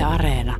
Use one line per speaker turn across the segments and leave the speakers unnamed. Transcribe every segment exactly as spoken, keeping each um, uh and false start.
Areena.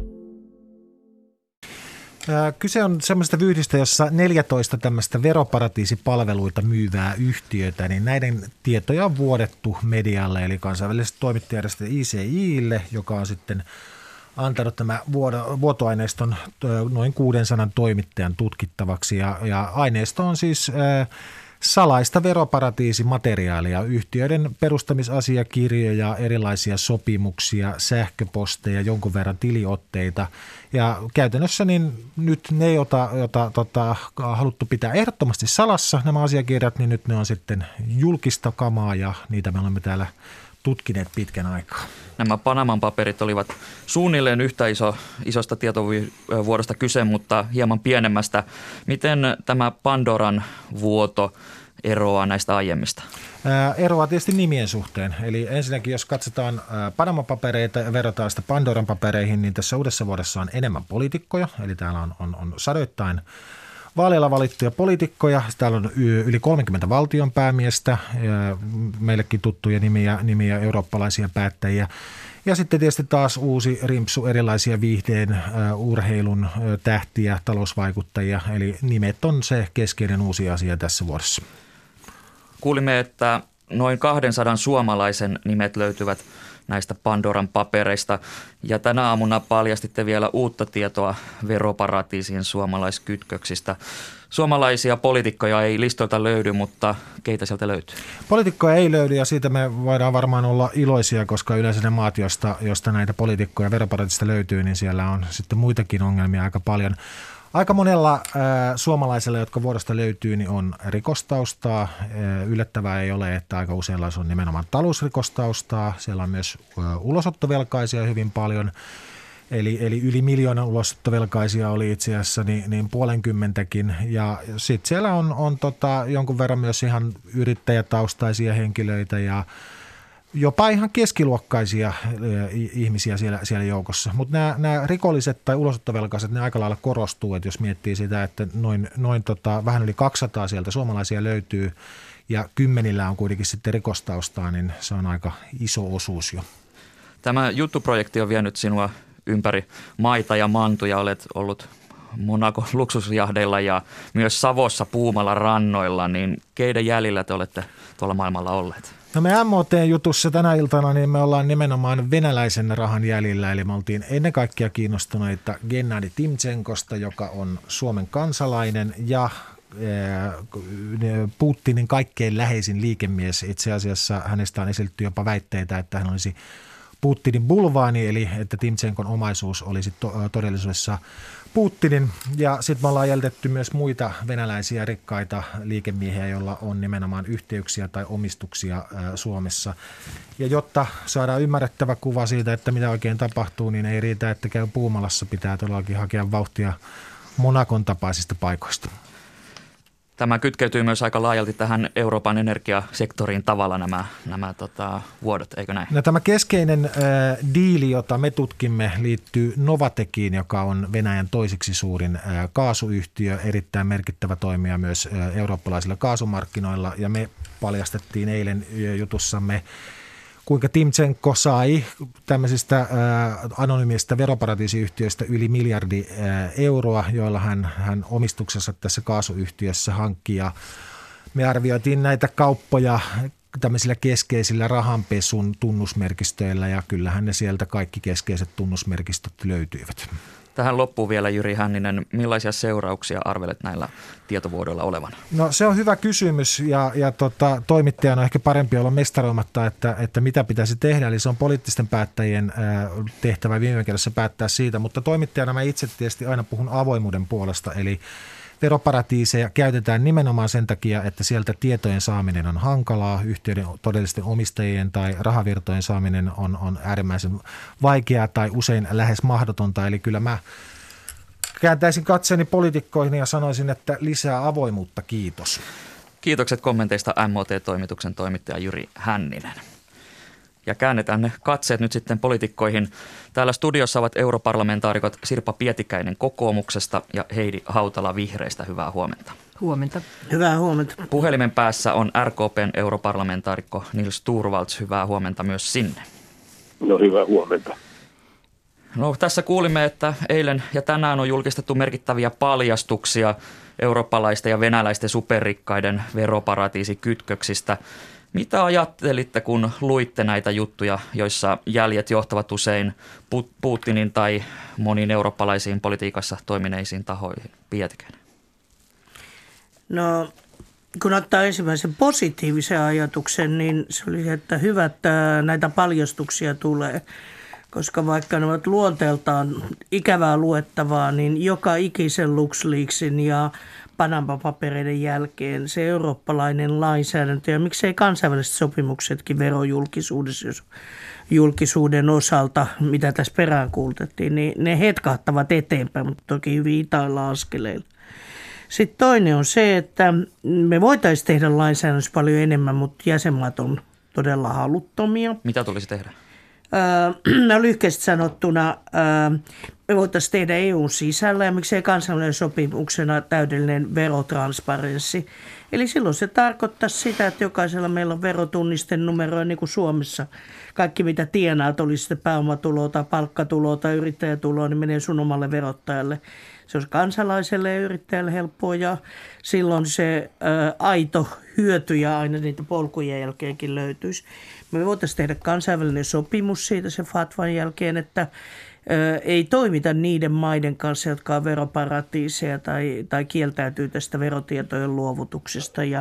Kyse on semmoista vyyhdistä, jossa neljätoista tämmöistä veroparatiisipalveluita myyvää yhtiötä, niin näiden tietoja on vuodettu medialle, eli kansainvälisestä toimittajajärjestö I C I:lle, joka on sitten antanut tämä vuotoaineiston noin kuusisataa toimittajan tutkittavaksi. Ja, ja aineisto on siis ää, salaista veroparatiisimateriaalia, yhtiöiden perustamisasiakirjoja, erilaisia sopimuksia, sähköposteja, jonkun verran tiliotteita. Ja käytännössä niin nyt ne, joita, joita tota, haluttu pitää ehdottomasti salassa, nämä asiakirjat, niin nyt ne on sitten julkista kamaa ja niitä me olemme täällä tutkineet pitkän aikaa.
Nämä Panaman paperit olivat suunnilleen yhtä iso, isosta tietovuodosta kyse, mutta hieman pienemmästä. Miten tämä Pandoran vuoto eroaa näistä aiemmista?
Ää, eroaa tietysti nimien suhteen. Eli ensinnäkin, jos katsotaan Panaman papereita ja verrataan sitä Pandoran papereihin, niin tässä uudessa vuodessa on enemmän poliitikkoja. Eli täällä on, on, on sadoittain vaaleilla valittuja poliitikkoja. Täällä on yli kolmekymmentä valtionpäämiestä, meillekin tuttuja nimiä, nimiä eurooppalaisia päättäjiä. Ja sitten tietysti taas uusi rimpsu erilaisia viihdeen, urheilun tähtiä, talousvaikuttajia. Eli nimet on se keskeinen uusi asia tässä vuodessa.
Kuulimme, että noin kahdensadan suomalaisen nimet löytyvät näistä Pandoran papereista. Ja tänä aamuna paljastitte vielä uutta tietoa veroparatiisien suomalaiskytköksistä. Suomalaisia poliitikkoja ei listoilta löydy, mutta keitä sieltä löytyy? Poliitikkoja
ei löydy ja siitä me voidaan varmaan olla iloisia, koska yleensä ne maat, josta, josta näitä poliitikkoja veroparatiisista löytyy, niin siellä on sitten muitakin ongelmia aika paljon. Aika monella äh, suomalaisella, jotka vuodosta löytyy, niin on rikostaustaa. Äh, yllättävää ei ole, että aika useilla on nimenomaan talousrikostaustaa. Siellä on myös äh, ulosottovelkaisia hyvin paljon. Eli, eli yli miljoonan ulosottovelkaisia oli itse asiassa niin, niin puolenkymmentäkin. Ja sitten siellä on, on tota, jonkun verran myös ihan yrittäjätaustaisia henkilöitä ja jopa ihan keskiluokkaisia ihmisiä siellä, siellä joukossa. Mutta nämä, nämä rikolliset tai ulosottovelkaiset, ne aika lailla korostuu, että jos miettii sitä, että noin, noin tota, vähän yli kaksisataa sieltä suomalaisia löytyy ja kymmenillä on kuitenkin sitten rikostaustaa, niin se on aika iso osuus jo.
Tämä juttuprojekti on vienyt sinua ympäri maita ja mantuja. Olet ollut Monacon luksusjahdeilla ja myös Savossa Puumalan rannoilla, niin keiden jäljillä te olette tuolla maailmalla olleet?
No me M O T-jutussa tänä iltana niin me ollaan nimenomaan venäläisen rahan jäljillä, eli me oltiin ennen kaikkea kiinnostuneita Gennadi Timtšenkosta, joka on Suomen kansalainen ja Putinin kaikkein läheisin liikemies. Itse asiassa hänestä on esitetty jopa väitteitä, että hän olisi Putinin bulvaani, eli että Timtšenkon omaisuus olisi to- todellisuudessa Putinin. Ja sitten me ollaan jäljitetty myös muita venäläisiä rikkaita liikemiehiä, joilla on nimenomaan yhteyksiä tai omistuksia ää, Suomessa. Ja jotta saadaan ymmärrettävä kuva siitä, että mitä oikein tapahtuu, niin ei riitä, että käy Puumalassa, pitää todellakin hakea vauhtia Monacon tapaisista paikoista.
Tämä kytkeytyy myös aika laajalti tähän Euroopan energiasektoriin tavalla nämä, nämä tota, vuodot, eikö näin?
No, tämä keskeinen äh, diili, jota me tutkimme, liittyy Novatekiin, joka on Venäjän toiseksi suurin äh, kaasuyhtiö, erittäin merkittävä toimija myös äh, eurooppalaisilla kaasumarkkinoilla. Ja me paljastettiin eilen jutussamme, kuinka Timtšenko sai tämmöisistä äh, anonyymistä veroparatiisiyhtiöistä yli miljardi äh, euroa, joilla hän, hän omistuksensa tässä kaasuyhtiössä hankki. Ja me arvioitiin näitä kauppoja tämmöisillä keskeisillä rahanpesun tunnusmerkistöillä ja kyllähän ne sieltä kaikki keskeiset tunnusmerkistöt löytyivät.
Tähän loppuu vielä Jyri Hänninen. Millaisia seurauksia arvelet näillä tietovuodoilla olevan?
No se on hyvä kysymys ja, ja tota, toimittajana on ehkä parempi olla mestaroimatta, että, että mitä pitäisi tehdä. Eli se on poliittisten päättäjien ää, tehtävä viime kädessä päättää siitä, mutta toimittajana mä itse tietysti aina puhun avoimuuden puolesta. Eli veroparatiiseja käytetään nimenomaan sen takia, että sieltä tietojen saaminen on hankalaa, yhtiöiden todellisten omistajien tai rahavirtojen saaminen on, on äärimmäisen vaikeaa tai usein lähes mahdotonta. Eli kyllä mä kääntäisin katseeni poliitikkoihin ja sanoisin, että lisää avoimuutta, kiitos.
Kiitokset kommenteista M O T-toimituksen toimittaja Jyri Hänninen. Ja käännetään ne katseet nyt sitten poliitikkoihin. Täällä studiossa ovat europarlamentaarikot Sirpa Pietikäinen kokoomuksesta ja Heidi Hautala vihreistä. Hyvää huomenta.
Huomenta.
Hyvää huomenta.
Puhelimen päässä on R K P:n europarlamentaarikko Nils Torvalds. Hyvää huomenta myös sinne.
No hyvää huomenta.
No, tässä kuulimme, että eilen ja tänään on julkistettu merkittäviä paljastuksia eurooppalaisten ja venäläisten superrikkaiden veroparatiisikytköksistä. Mitä ajattelitte, kun luitte näitä juttuja, joissa jäljet johtavat usein Putinin tai moniin eurooppalaisiin politiikassa toimineisiin tahoihin? Pietikäinen.
No, kun ottaa ensimmäisen positiivisen ajatuksen, niin se oli se, että hyvä, että näitä paljastuksia tulee. Koska vaikka ne ovat luonteeltaan ikävää luettavaa, niin joka ikisen LuxLeaksin ja Panama-papereiden jälkeen se eurooppalainen lainsäädäntö ja miksei kansainväliset sopimuksetkin verojulkisuudessa, julkisuuden osalta, mitä tässä peräänkuultettiin, niin ne hetkahtavat eteenpäin, mutta toki hyvin hitailla askeleilla. Sitten toinen on se, että me voitaisiin tehdä lainsäädännössä paljon enemmän, mutta jäsenmaat on todella haluttomia.
Mitä tulisi tehdä?
No, lyhkäisesti sanottuna me voitaisiin tehdä E U:n sisällä ja miksei kansainvälinen sopimuksena täydellinen verotransparenssi. Eli silloin se tarkoittaa sitä, että jokaisella meillä on verotunnistenumero niin kuin Suomessa. Kaikki mitä tienaat, olisi sitten pääomatuloa tai palkkatuloa tai yrittäjätuloa, niin menee sun omalle verottajalle. Se olisi kansalaiselle ja yrittäjälle helppoa ja silloin se ä, aito hyöty ja aina niitä polkujen jälkeenkin löytyisi. Me voitaisiin tehdä kansainvälinen sopimus siitä se fatvan jälkeen, että ä, ei toimita niiden maiden kanssa, jotka on veroparatiiseja tai, tai kieltäytyy tästä verotietojen luovutuksesta. Ja,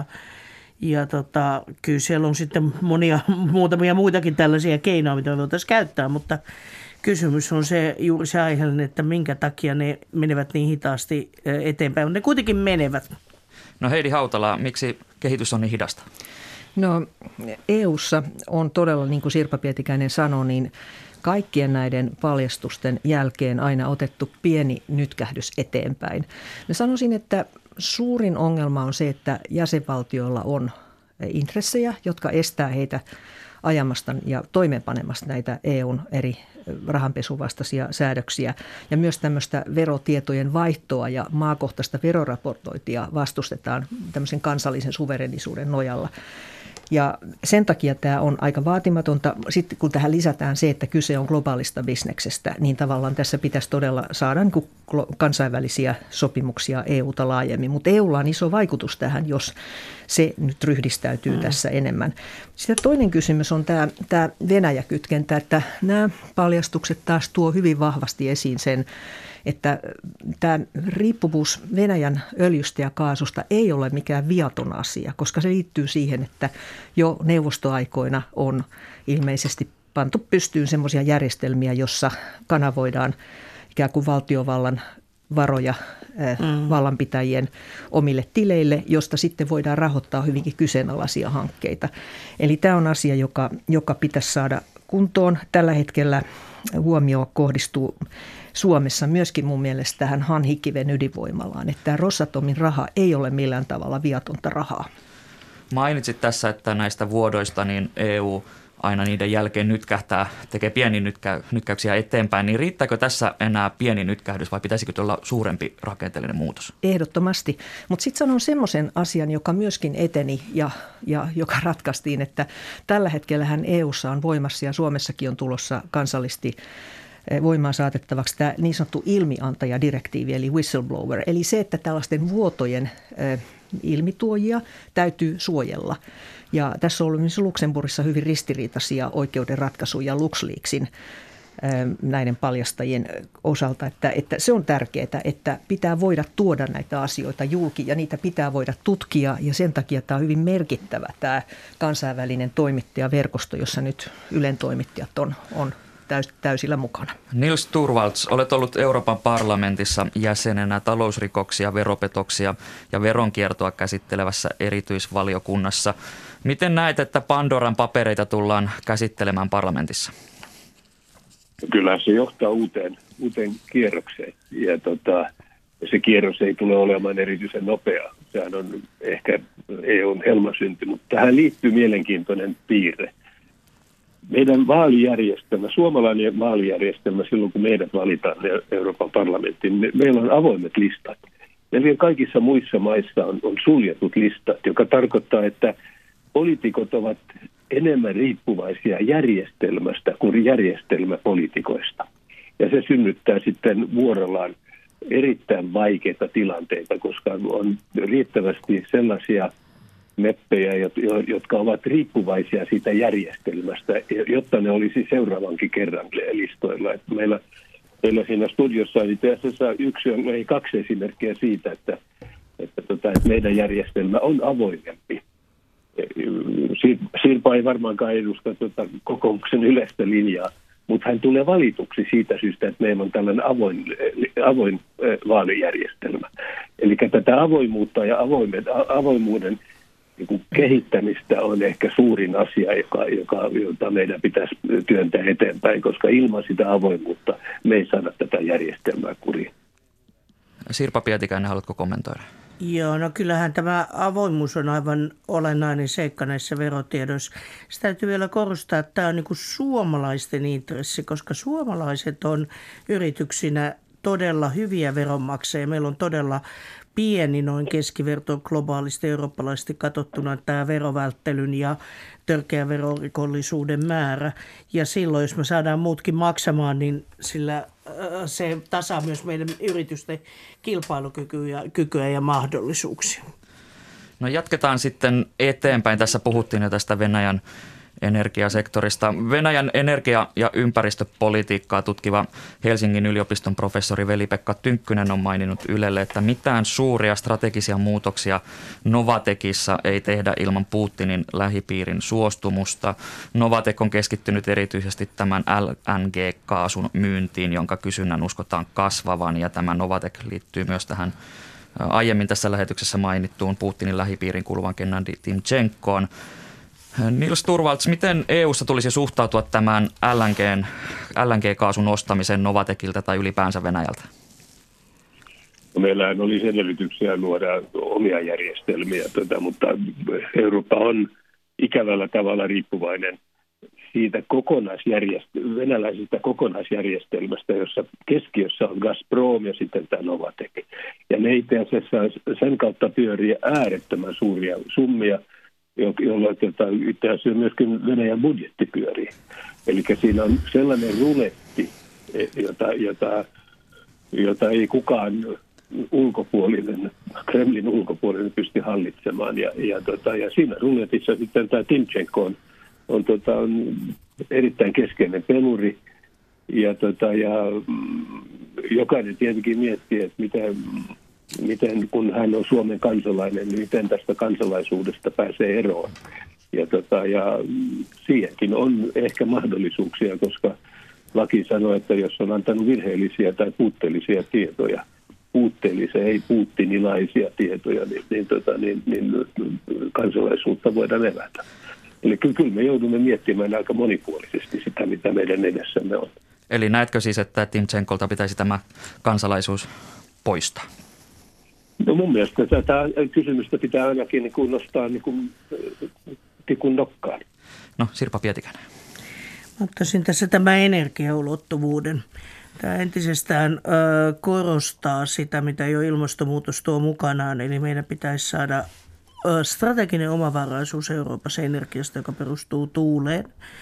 ja tota, kyllä siellä on sitten monia, muutamia muitakin tällaisia keinoja, mitä me voitaisiin käyttää, mutta kysymys on se juuri se aiheellinen, että minkä takia ne menevät niin hitaasti eteenpäin, mutta ne kuitenkin menevät.
No Heidi Hautala, miksi kehitys on niin hidasta?
No E U:ssa on todella, niin kuin Sirpa Pietikäinen sanoi, niin kaikkien näiden paljastusten jälkeen aina otettu pieni nytkähdys eteenpäin. Mä sanoisin, että suurin ongelma on se, että jäsenvaltioilla on intressejä, jotka estää heitä ajamasta ja toimeenpanemasta näitä E U:n eri rahanpesuvastaisia säädöksiä ja myös tämmöistä verotietojen vaihtoa ja maakohtaista veroraportointia vastustetaan tämmöisen kansallisen suverenisuuden nojalla. Ja sen takia tämä on aika vaatimatonta. Sitten kun tähän lisätään se, että kyse on globaalista bisneksestä, niin tavallaan tässä pitäisi todella saada niin kuin kansainvälisiä sopimuksia E U:ta laajemmin. Mutta E U:lla on iso vaikutus tähän, jos se nyt ryhdistäytyy mm. tässä enemmän. Sitten toinen kysymys on tämä, tämä Venäjä-kytkentä, että nämä paljastukset taas tuo hyvin vahvasti esiin sen, että tämä riippuvuus Venäjän öljystä ja kaasusta ei ole mikään viaton asia, koska se liittyy siihen, että jo neuvostoaikoina on ilmeisesti pantu pystyyn semmoisia järjestelmiä, jossa kanavoidaan ikään kuin valtiovallan varoja mm. vallanpitäjien omille tileille, josta sitten voidaan rahoittaa hyvinkin kyseenalaisia hankkeita. Eli tämä on asia, joka, joka pitäisi saada kuntoon. Tällä hetkellä huomio kohdistuu Suomessa myöskin mun mielestä tähän Hanhikiven ydinvoimalaan, että Rosatomin raha ei ole millään tavalla viatonta rahaa.
Mainitsit tässä, että näistä vuodoista niin E U aina niiden jälkeen nytkähtää, tekee pieni nytkä, nytkäyksiä eteenpäin, niin riittääkö tässä enää pieni nytkähdys vai pitäisikö olla suurempi rakenteellinen muutos?
Ehdottomasti, mutta sitten sanon semmoisen asian, joka myöskin eteni ja, ja joka ratkaistiin, että tällä hetkellähän E U:ssa on voimassa ja Suomessakin on tulossa kansallisesti voimaan saatettavaksi tämä niin sanottu ilmiantajadirektiivi eli whistleblower, eli se, että tällaisten vuotojen ilmituojia täytyy suojella. Ja tässä on ollut myös Luxemburgissa hyvin ristiriitaisia oikeudenratkaisuja LuxLeaksin näiden paljastajien osalta, että, että se on tärkeää, että pitää voida tuoda näitä asioita julki ja niitä pitää voida tutkia ja sen takia tämä on hyvin merkittävä tämä kansainvälinen toimittajaverkosto, jossa nyt Ylen toimittajat on, on täys, täysillä mukana.
Nils Torvalds, olet ollut Euroopan parlamentissa jäsenenä talousrikoksia, veropetoksia ja veronkiertoa käsittelevässä erityisvaliokunnassa. Miten näet, että Pandoran papereita tullaan käsittelemään parlamentissa?
Kyllä se johtaa uuteen, uuteen kierrokseen ja tota, se kierros ei tule olemaan erityisen nopea. Sehän on ehkä E U:n helmasynti, mutta tähän liittyy mielenkiintoinen piirre. Meidän vaalijärjestelmä, suomalainen vaalijärjestelmä, silloin kun meidät valitaan Euroopan parlamenttiin, me, meillä on avoimet listat. Ja vielä kaikissa muissa maissa on, on suljetut listat, joka tarkoittaa, että poliitikot ovat enemmän riippuvaisia järjestelmästä kuin järjestelmäpoliitikoista. Ja se synnyttää sitten vuorollaan erittäin vaikeita tilanteita, koska on riittävästi sellaisia meppejä, jotka ovat riippuvaisia siitä järjestelmästä, jotta ne olisi seuraavankin kerran listoilla. Että meillä, meillä siinä studiossa on itse asiassa yksi, ei kaksi esimerkkiä siitä, että, että, tota, että meidän järjestelmä on avoimempi. Sirpa ei varmaankaan edusta tota, kokoomuksen yleistä linjaa, mutta hän tulee valituksi siitä syystä, että meillä on tällainen avoin, avoin vaalijärjestelmä. Eli tätä avoimuutta ja avoimen, avoimuuden niin kehittämistä on ehkä suurin asia, joka, joka, jota meidän pitäisi työntää eteenpäin, koska ilman sitä avoimuutta me ei saada tätä järjestelmää kuriin.
Sirpa Pietikäinen, haluatko kommentoida?
Joo, no kyllähän tämä avoimuus on aivan olennainen seikka näissä verotiedoissa. Sitä täytyy vielä korostaa, että tämä on niin kuin suomalaisten intressi, koska suomalaiset on yrityksinä todella hyviä veronmaksajia. Meillä on todella pieni noin keskiverto globaalisti eurooppalaisesti katsottuna tämä verovälttelyn ja törkeä verorikollisuuden määrä. Ja silloin, jos me saadaan muutkin maksamaan, niin sillä se tasaa myös meidän yritysten kilpailukykyä kykyä ja mahdollisuuksia.
No jatketaan sitten eteenpäin. Tässä puhuttiin jo tästä Venäjän energiasektorista. Venäjän energia- ja ympäristöpolitiikkaa tutkiva Helsingin yliopiston professori Veli-Pekka Tynkkynen on maininnut Ylelle, että mitään suuria strategisia muutoksia Novatekissa ei tehdä ilman Putinin lähipiirin suostumusta. Novatek on keskittynyt erityisesti tämän L N G-kaasun myyntiin, jonka kysynnän uskotaan kasvavan, ja tämä Novatek liittyy myös tähän aiemmin tässä lähetyksessä mainittuun Putinin lähipiirin kuuluvan Gennadi Timchenkoon. Nils Torvalds, miten E U:ssa tulisi suhtautua tämän L N G-kaasun ostamiseen Novatekilta tai ylipäänsä Venäjältä?
No, meillähän olisi edellytyksiä luoda omia järjestelmiä, tätä, mutta Eurooppa on ikävällä tavalla riippuvainen siitä kokonaisjärjestel- venäläisestä kokonaisjärjestelmästä, jossa keskiössä on Gazprom ja sitten tämä Novatek. Ja ne itse asiassa sen kautta pyörii äärettömän suuria summia, jolloin itse asiassa myöskin Venäjän budjetti pyörii. Eli siinä on sellainen ruletti, jota, jota, jota ei kukaan ulkopuolinen, Kremlin ulkopuolinen pysty hallitsemaan. Ja, ja, tota, ja siinä ruletissa sitten tämä Timchenko on, on, tota, on erittäin keskeinen peluri. Ja, tota, ja jokainen tietenkin miettii, että miten... miten kun hän on Suomen kansalainen, niin miten tästä kansalaisuudesta pääsee eroon. Ja, tota, ja siihenkin on ehkä mahdollisuuksia, koska laki sanoo, että jos on antanut virheellisiä tai puutteellisia tietoja, puutteellisia, ei puuttinilaisia tietoja, niin, niin, tota, niin, niin kansalaisuutta voidaan evätä. Eli kyllä me joudumme miettimään aika monipuolisesti sitä, mitä meidän edessämme on.
Eli näetkö siis, että Timchenkolta pitäisi tämä kansalaisuus poistaa?
No mun mielestä tätä kysymystä pitää ainakin niin kuin nostaa niin kuin tikun nokkaan.
No Sirpa Pietikäinen.
Mä ottaisin tässä tämän energiaulottuvuuden. Tämä entisestään ö, korostaa sitä, mitä jo ilmastonmuutos tuo mukanaan. Eli meidän pitäisi saada ö, strateginen omavaraisuus Euroopassa energiasta, joka perustuu tuuleen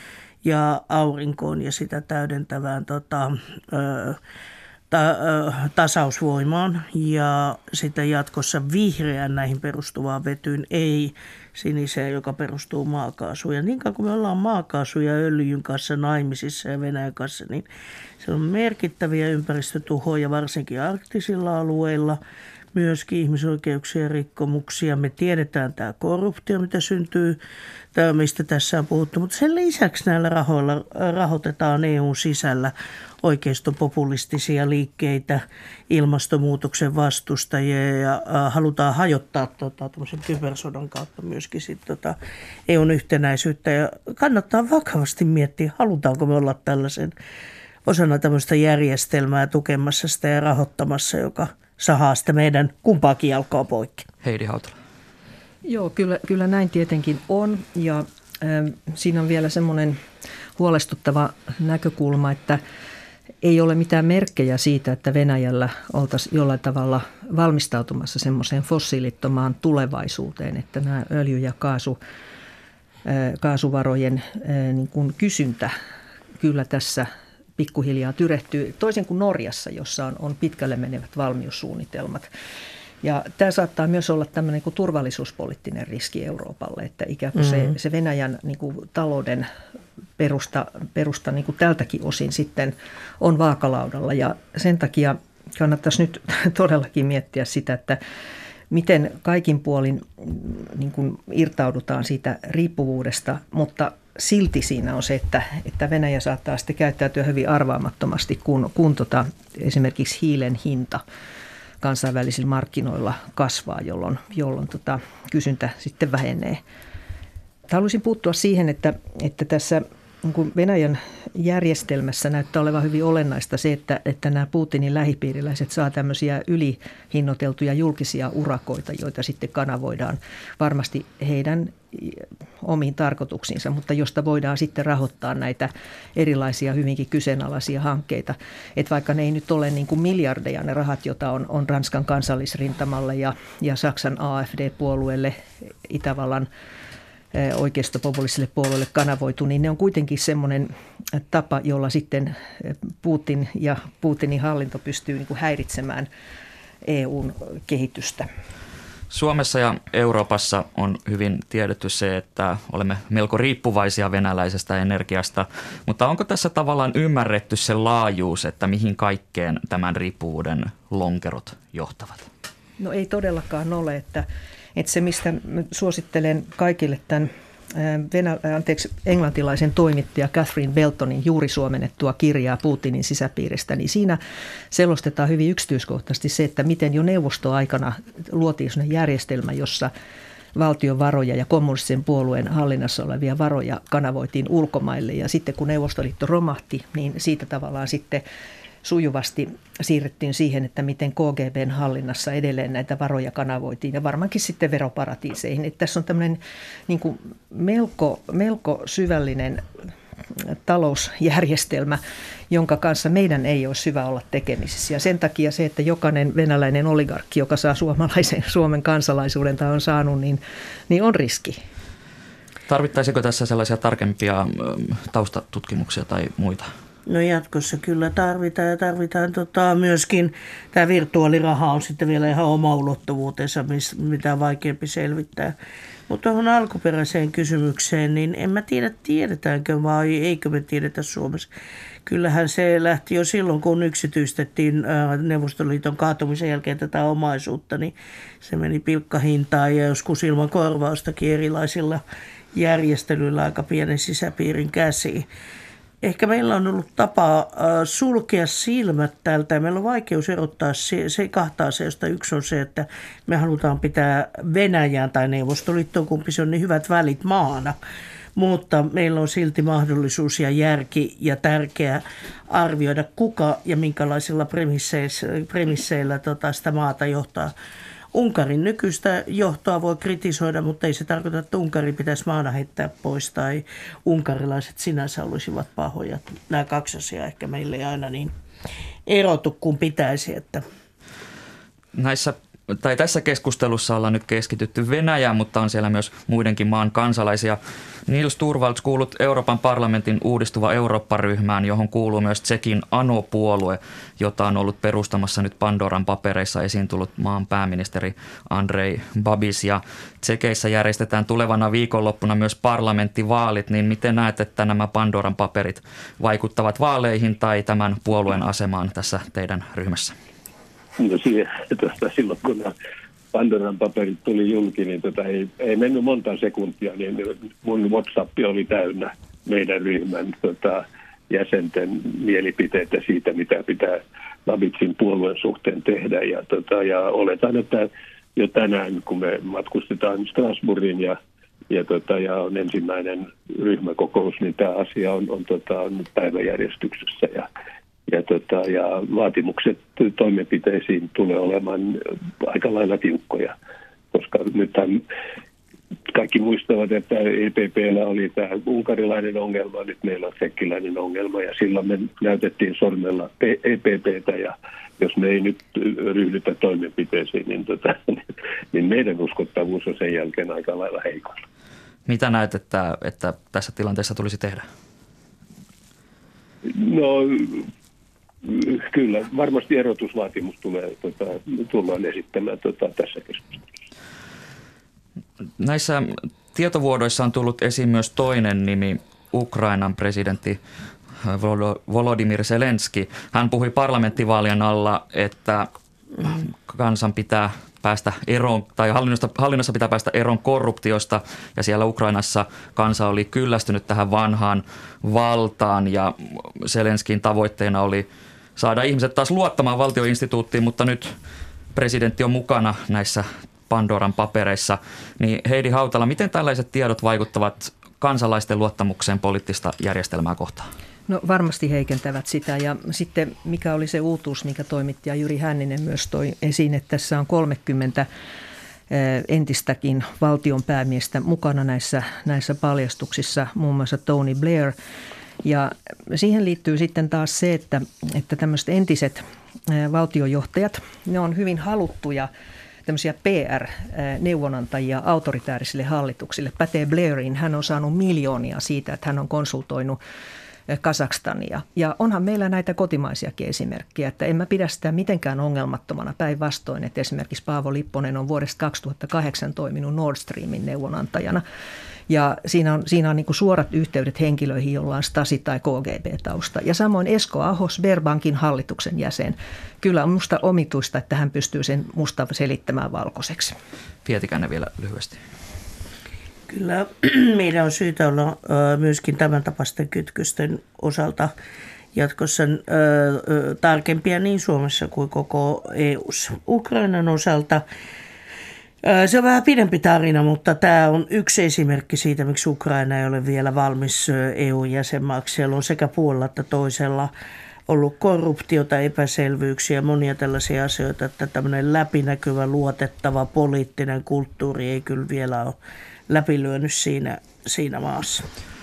ja aurinkoon ja sitä täydentävään tota, ö, ta, ö, tasausvoimaan ja sitten jatkossa vihreään näihin perustuvaan vetyyn, ei siniseen, joka perustuu maakaasuun. Ja niin kauan kuin me ollaan maakaasu ja öljyn kanssa naimisissa ja Venäjän kanssa, niin se on merkittäviä ympäristötuhoja, varsinkin arktisilla alueilla, myöskin ihmisoikeuksien rikkomuksia. Me tiedetään tämä korruptio, mitä syntyy, tämä, mistä tässä on puhuttu, mutta sen lisäksi näillä rahoilla rahoitetaan E U:n sisällä oikeistopopulistisia liikkeitä, ilmastonmuutoksen vastustajia ja halutaan hajottaa tota, kybersodan kautta myöskin sit, tota, E U:n yhtenäisyyttä. Ja kannattaa vakavasti miettiä, halutaanko me olla tällaisen osana tämmöistä järjestelmää tukemassa sitä ja rahoittamassa, joka sahaa sitä meidän kumpaakin jalkaa poikki.
Heidi Hautala.
Joo, kyllä, kyllä näin tietenkin on ja äh, siinä on vielä semmoinen huolestuttava näkökulma, että ei ole mitään merkkejä siitä, että Venäjällä oltaisiin jollain tavalla valmistautumassa semmoiseen fossiilittomaan tulevaisuuteen, että nämä öljy- ja kaasu, äh, kaasuvarojen äh, niin kuin kysyntä kyllä tässä pikkuhiljaa tyrehtyy, toisin kuin Norjassa, jossa on, on pitkälle menevät valmiussuunnitelmat. Ja tämä saattaa myös olla tämmöinen kuin turvallisuuspoliittinen riski Euroopalle, että ikään kuin se, se Venäjän niin kuin talouden perusta, perusta niin kuin tältäkin osin sitten on vaakalaudalla. Ja sen takia kannattaisi nyt todellakin miettiä sitä, että miten kaikin puolin niin kuin irtaudutaan siitä riippuvuudesta, mutta silti siinä on se, että, että Venäjä saattaa sitten käyttäytyä hyvin arvaamattomasti, kun, kun tota, esimerkiksi hiilen hinta kansainvälisillä markkinoilla kasvaa, jolloin, jolloin tota, kysyntä sitten vähenee. Haluaisin puuttua siihen, että, että tässä niin Venäjän järjestelmässä näyttää olevan hyvin olennaista se, että, että nämä Putinin lähipiiriläiset saa tämmöisiä ylihinnoiteltuja julkisia urakoita, joita sitten kanavoidaan varmasti heidän omiin tarkoituksiinsa, mutta josta voidaan sitten rahoittaa näitä erilaisia hyvinkin kyseenalaisia hankkeita. Että vaikka ne ei nyt ole niin kuin miljardeja ne rahat, joita on, on Ranskan kansallisrintamalle ja, ja Saksan A F D-puolueelle, Itävallan oikeistopopulistiselle puolueelle kanavoitu, niin ne on kuitenkin semmoinen tapa, jolla sitten Putin ja Putinin hallinto pystyy niin kuin häiritsemään E U:n kehitystä.
Suomessa ja Euroopassa on hyvin tiedetty se, että olemme melko riippuvaisia venäläisestä energiasta, mutta onko tässä tavallaan ymmärretty se laajuus, että mihin kaikkeen tämän riippuvuuden lonkerot johtavat?
No ei todellakaan ole, että Että se, mistä suosittelen kaikille tämän Venä- anteeksi, englantilaisen toimittaja Catherine Beltonin juuri suomennettua kirjaa Putinin sisäpiiristä, niin siinä selostetaan hyvin yksityiskohtaisesti se, että miten jo neuvostoaikana luotiin sellainen järjestelmä, jossa valtion varoja ja kommunistisen puolueen hallinnassa olevia varoja kanavoitiin ulkomaille. Ja sitten kun Neuvostoliitto romahti, niin siitä tavallaan sitten sujuvasti siirrettiin siihen, että miten K G B:n hallinnassa edelleen näitä varoja kanavoitiin ja varmaankin sitten veroparatiiseihin. Että tässä on tämmöinen niin kuin melko, melko syvällinen talousjärjestelmä, jonka kanssa meidän ei ole syvä olla tekemisissä. Ja sen takia se, että jokainen venäläinen oligarkki, joka saa suomalaisen Suomen kansalaisuuden tai on saanut, niin, niin on riski.
Tarvittaisiko tässä sellaisia tarkempia taustatutkimuksia tai muita?
No jatkossa kyllä tarvitaan ja tarvitaan tota, myöskin, tämä virtuaaliraha on sitten vielä ihan oma ulottuvuutensa, mitä on vaikeampi selvittää. Mutta tuohon alkuperäiseen kysymykseen, niin en mä tiedä tiedetäänkö vai eikö me tiedetä Suomessa. Kyllähän se lähti jo silloin, kun yksityistettiin Neuvostoliiton kaatumisen jälkeen tätä omaisuutta, niin se meni pilkkahintaan ja joskus ilman korvaustakin erilaisilla järjestelyillä aika pienen sisäpiirin käsiin. Ehkä meillä on ollut tapa sulkea silmät tältä ja meillä on vaikeus erottaa se, se kahta asiaa, josta yksi on se, että me halutaan pitää Venäjään tai Neuvostoliittoon, kumpi se on, niin hyvät välit maana. Mutta meillä on silti mahdollisuus ja järki ja tärkeää arvioida, kuka ja minkälaisilla premisseillä, premisseillä tota sitä maata johtaa. Unkarin nykyistä johtoa voi kritisoida, mutta ei se tarkoita, että Unkari pitäisi maana heittää pois tai unkarilaiset sinänsä olisivat pahoja. Nämä kaksi asiaa ehkä meille ei aina niin erotu kuin pitäisi. Että.
Näissä, tai tässä keskustelussa ollaan nyt keskitytty Venäjään, mutta on siellä myös muidenkin maan kansalaisia. Nils Torvalds, kuulut Euroopan parlamentin uudistuva Eurooppa-ryhmään, johon kuuluu myös Tšekin ANO-puolue, jota on ollut perustamassa nyt Pandoran papereissa esiin tullut maan pääministeri Andrej Babis. Ja Tšekeissä järjestetään tulevana viikonloppuna myös parlamenttivaalit, niin miten näet, että nämä Pandoran paperit vaikuttavat vaaleihin tai tämän puolueen asemaan tässä teidän ryhmässä?
No siihen, tuosta, silloin kun Pandoran paperit tuli julki, niin tota, ei, ei mennyt monta sekuntia, niin mun WhatsApp oli täynnä meidän ryhmän tota, jäsenten mielipiteitä siitä, mitä pitää Babitsin puolueen suhteen tehdä. Ja, tota, ja oletan, että jo tänään, kun me matkustetaan Strasbourgin ja, ja, tota, ja on ensimmäinen ryhmäkokous, niin tämä asia on, on, tota, on päiväjärjestyksessä ja Ja, tota, ja vaatimukset toimenpiteisiin tulee olemaan aika lailla tiukkoja, koska nythän kaikki muistavat, että E P P:llä oli tämä unkarilainen ongelma, nyt meillä on tsekkiläinen ongelma ja silloin me näytettiin sormella E P P:tä ja jos me ei nyt ryhdytä toimenpiteisiin, niin, tota, niin meidän uskottavuus on sen jälkeen aika lailla heikolla.
Mitä näet, että, että tässä tilanteessa tulisi tehdä?
No kyllä, varmasti erotusvaatimus tulee, tota, tullaan esittämään tota, tässä keskustelussa.
Näissä tietovuodoissa on tullut esiin myös toinen nimi, Ukrainan presidentti Volodymyr Zelenski. Hän puhui parlamenttivaalien alla, että kansan pitää päästä eroon, tai hallinnossa, hallinnossa pitää päästä eroon korruptiosta, ja siellä Ukrainassa kansa oli kyllästynyt tähän vanhaan valtaan, ja Zelenskin tavoitteena oli saada ihmiset taas luottamaan valtioinstituuttiin, mutta nyt presidentti on mukana näissä Pandoran papereissa. Niin Heidi Hautala, miten tällaiset tiedot vaikuttavat kansalaisten luottamukseen poliittista järjestelmää kohtaan?
No varmasti heikentävät sitä, ja sitten mikä oli se uutuus, mikä toimittaja Jyri Hänninen myös toi esiin, että tässä on kolmekymmentä entistäkin valtion päämiestä mukana näissä, näissä paljastuksissa, muun muassa Tony Blair. Ja siihen liittyy sitten taas se, että, että tämmöiset entiset valtiojohtajat, ne on hyvin haluttuja tämmöisiä P R-neuvonantajia autoritäärisille hallituksille. Pätee Blairin, hän on saanut miljoonia siitä, että hän on konsultoinut Kazakstania. Ja onhan meillä näitä kotimaisiakin esimerkkejä, että en mä pidä sitä mitenkään ongelmattomana, päinvastoin, että esimerkiksi Paavo Lipponen on vuodesta kaksituhattakahdeksan toiminut Nord Streamin neuvonantajana. Ja siinä on, siinä on niin kuin suorat yhteydet henkilöihin, joilla on Stasi- tai K G B-tausta. Ja samoin Esko Aho, Sberbankin hallituksen jäsen. Kyllä on musta omituista, että hän pystyy sen musta selittämään valkoiseksi.
Pietikäinen vielä lyhyesti.
Kyllä meidän on syytä olla myöskin tämän tapaisten kytkysten osalta jatkossa tarkempia niin Suomessa kuin koko E U:ssa. Ukrainan osalta se on vähän pidempi tarina, mutta tämä on yksi esimerkki siitä, miksi Ukraina ei ole vielä valmis E U-jäsenmaaksi. Siellä on sekä puolella että toisella ollut korruptiota, epäselvyyksiä, monia tällaisia asioita, että tämmöinen läpinäkyvä, luotettava poliittinen kulttuuri ei kyllä vielä ole läpilyönyt siinä, siinä maassa.